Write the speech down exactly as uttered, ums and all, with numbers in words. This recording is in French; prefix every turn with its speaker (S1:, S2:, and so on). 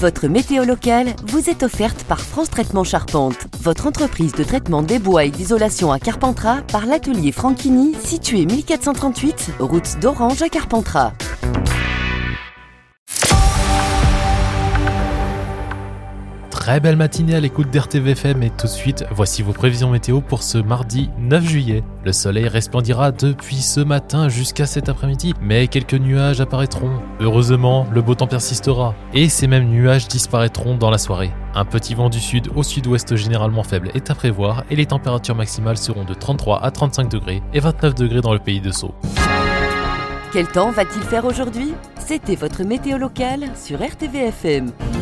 S1: Votre météo locale vous est offerte par France Traitement Charpente, votre entreprise de traitement des bois et d'isolation à Carpentras par l'atelier Franchini, situé mille quatre cent trente-huit, route d'Orange à Carpentras.
S2: Très belle matinée à l'écoute d'R T V F M et tout de suite, voici vos prévisions météo pour ce mardi neuf juillet. Le soleil resplendira depuis ce matin jusqu'à cet après-midi, mais quelques nuages apparaîtront. Heureusement, le beau temps persistera et ces mêmes nuages disparaîtront dans la soirée. Un petit vent du sud au sud-ouest généralement faible est à prévoir et les températures maximales seront de trente-trois à trente-cinq degrés et vingt-neuf degrés dans le pays de Sceaux.
S1: Quel temps va-t-il faire aujourd'hui ? C'était votre météo locale sur R T V F M.